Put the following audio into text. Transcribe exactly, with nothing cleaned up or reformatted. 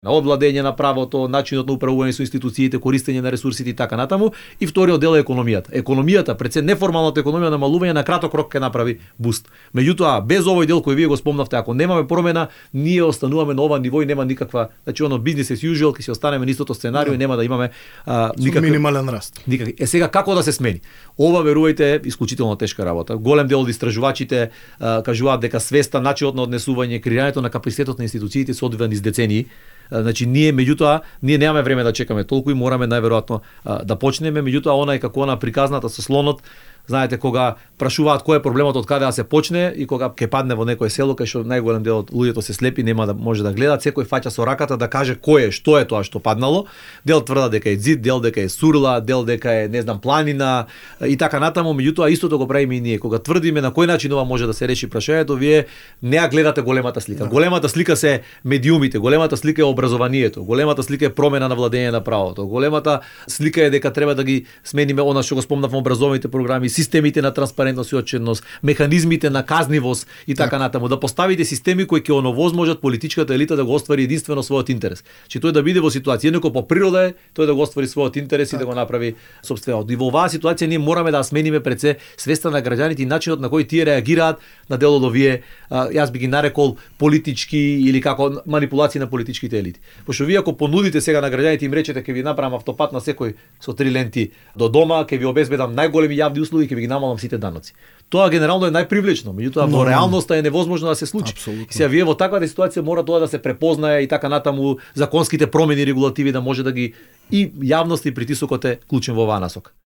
на одвладење на правото, начинот на управување со институциите, користење на ресурсите и така натаму, и вториот дел е економијата. Економијата, пред се неформалната економија намалување на краток рок ќе направи буст. Меѓутоа, без овој дел кој вие го спомнавте, ако немаме промена, ние остануваме на ова ниво и нема никаква, значи оно бизнес as usual, ќе си останеме на истото сценарио и нема да имаме а, никаква минимален раст. Никак. Е сега како да се смени? Ова верувајте е исклучително тешка работа. Голем дел од истражувачите а, кажуваат дека свеста, начинот на однесување, креирањето на капацитетот на институциите се одвива низ децении. Значи ние меѓутоа ние немаме време да чекаме толку и мораме најверојатно да почнеме, меѓутоа она е како она приказната со слонот. Знаете, кога прашуваат кој е проблемот, од каде да се почне, и кога ќе падне во некое село кај што најголем дел од луѓето се слепи, нема да може да гледат, секој фаќа со раката да каже кој е, што е тоа што паднало. Дел тврда дека е зид, дел дека е сурла, дел дека е, не знам, планина и така натаму, меѓутоа истото го правиме и ние. Кога тврдиме на кој начин ова може да се реши прашањето, вие не ја гледате големата слика. Големата слика се медиумите, големата слика е образованието, големата слика е промена на владење на правото. Големата слика е дека треба да ги смениме она што го спомнав образовните програми, системите на транспарентност и отчетност, механизмите на казнивост и така натаму, да поставите системи кои ќе оновозможат политичката елита да го оствари единствено својот интерес. Че тој да биде во ситуација некој по природа е, тој да го оствари својот интерес так. И да го направи сопствено. И во оваа ситуација ние мораме да смениме пред се свеста на граѓаните и начинот на кој тие реагираат на дел од овие, јас би ги нарекол политички или како манипулации на политичките елити. Пошто вие ако понудите сега на граѓаните им речете ќе ви направам автопат на секој со три ленти до дома, ќе ви обезбедам најголеми јавни услуги, ќе ви ги намалам сите даноци. Тоа генерално е најпривлечно, меѓутоа во реалноста е невозможно да се случи. Апсолутно. Сега вие во таква ситуација мора тоа да се препознае и така натаму законските промени, регулативи да може да ги и јавност и притисокот е клучен во оваа насока.